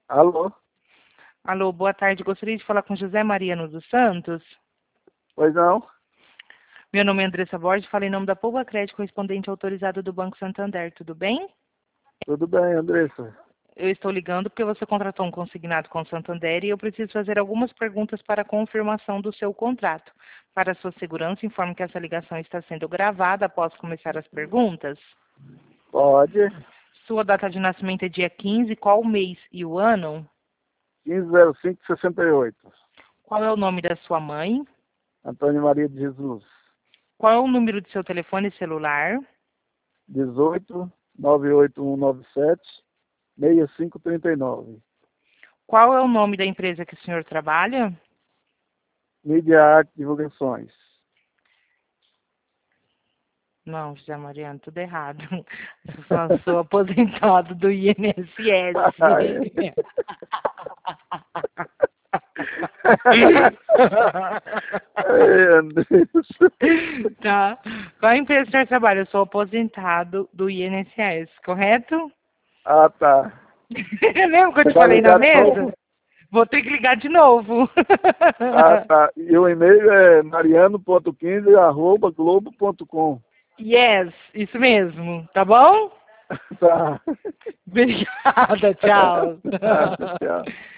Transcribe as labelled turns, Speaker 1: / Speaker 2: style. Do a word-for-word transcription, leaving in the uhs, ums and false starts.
Speaker 1: Alô?
Speaker 2: Alô, boa tarde. Gostaria de falar com José Mariano dos Santos.
Speaker 1: Pois não?
Speaker 2: Meu nome é Andressa Borges, falo em nome da Poupa Crédito, correspondente autorizado do Banco Santander. Tudo bem?
Speaker 1: Tudo bem, Andressa.
Speaker 2: Eu estou ligando porque você contratou um consignado com o Santander e eu preciso fazer algumas perguntas para a confirmação do seu contrato. Para a sua segurança, informe que essa ligação está sendo gravada. Após começar as perguntas?
Speaker 1: Pode.
Speaker 2: Sua data de nascimento é dia quinze, qual o mês e o ano?
Speaker 1: quinze zero cinco sessenta e oito.
Speaker 2: Qual é o nome da sua mãe?
Speaker 1: Antônio Maria de Jesus.
Speaker 2: Qual é o número do seu telefone celular?
Speaker 1: dezoito, nove oito um nove sete, seis cinco três nove.
Speaker 2: Qual é o nome da empresa que o senhor trabalha?
Speaker 1: Mídia Arte Divulgações.
Speaker 2: Não, José Mariano, tudo errado. Eu só sou aposentado do I N S S.
Speaker 1: Ei, Andressa.
Speaker 2: Tá. Qual a empresa que o senhor trabalha? Eu sou aposentado do I N S S, correto?
Speaker 1: Ah, tá.
Speaker 2: Lembra que eu te
Speaker 1: Vai
Speaker 2: falei na
Speaker 1: ligar de
Speaker 2: mesa?
Speaker 1: novo?
Speaker 2: Vou ter que ligar de novo.
Speaker 1: Ah, tá. E o e-mail é mariano ponto quinze arroba globo ponto com.
Speaker 2: Yes, isso mesmo. Tá bom?
Speaker 1: Tá.
Speaker 2: Obrigada, tchau.
Speaker 1: Nada, tchau.